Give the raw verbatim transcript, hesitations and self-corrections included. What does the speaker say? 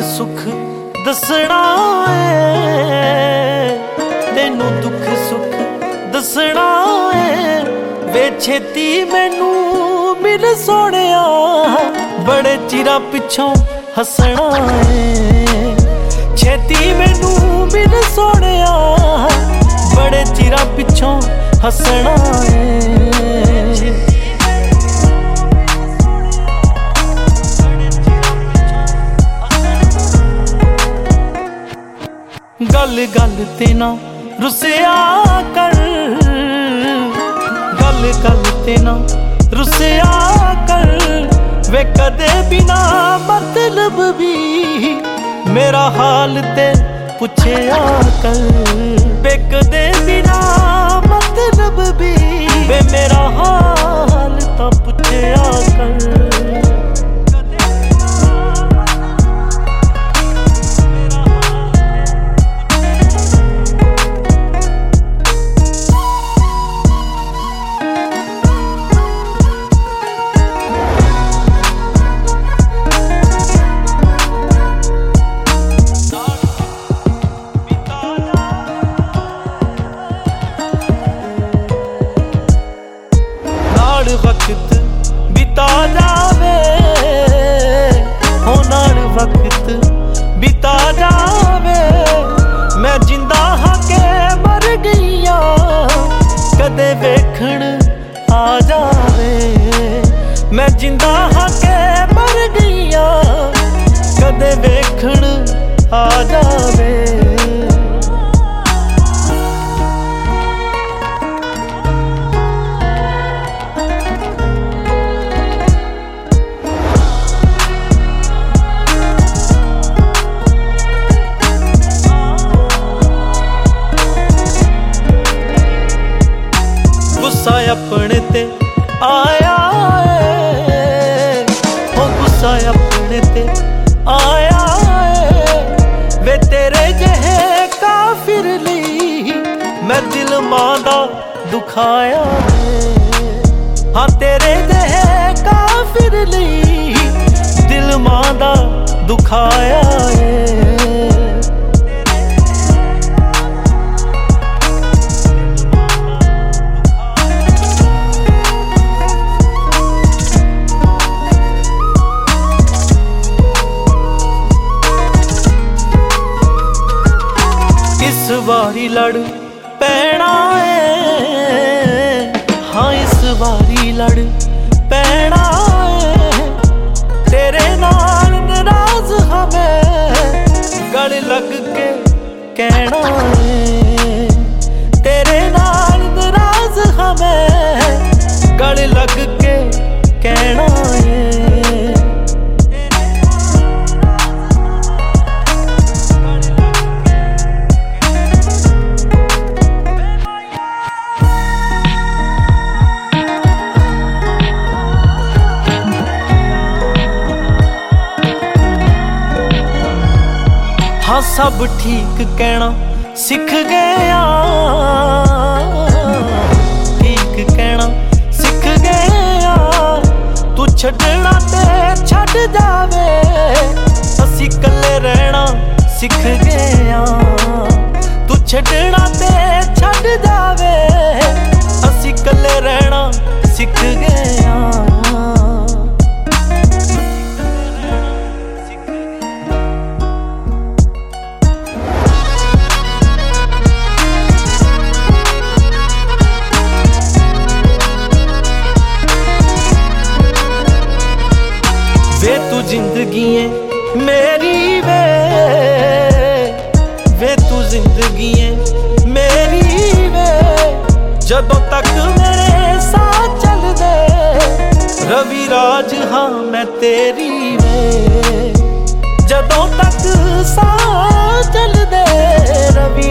सुख दसना है, तेनू दुख सुख दसना है। वे छेती मैनू मिल सोहणिया, बड़े चिरा पिछों हसना है। छेती मैनू मिल सोहणिया, बड़े चिरा पिछों हसना है। गल गल ते ना रुसिया कर, गल गल ते ना रुसिया कर। वे कदे बिना मतलब भी मेरा हाल ते पुछया कर। वे कदे बिना मतलब भी वे मेरा हाल ता पुछया कर। वक्त बिता जावे हो, नाल वक्त बिता जावे। मैं जिंदा हाँ के मर गईया, कदे वेखण आ जावे। मैं जिंदा हाँ के मर गईया, कदे वेखण आ जावे। गुस्सा अपने ते आया है हो, गुस्सा अपने ते आया है। वे तेरे जहे काफिर ली मैं दिल मां दा दुखाया है। हाँ तेरे जहे काफिर ली दिल मां दा दुखाया है। इस बारी लड़ पैना है, हाँ इस बारी लड़ पैना है। तेरे नाल नाराज हमें गल लग के कहना है। तेरे नाल नाराज हमें गल लग के कहना है। हाँ सब ठीक कहना सिख गया, ठीक कहना सिख गया। तू छड़ना ते छड़ जावे, असी कल्ले रहना सिख गया। तू छड़ना ते छड़ जावे, असी कल्ले रहना सिख गया। वे तू जिंदगी है मेरी वे, वे तू जिंदगी है मेरी वे। जदों तक मेरे साथ चल दे रवि राज हाँ मैं तेरी वे। जदों तक साथ चल दे रवि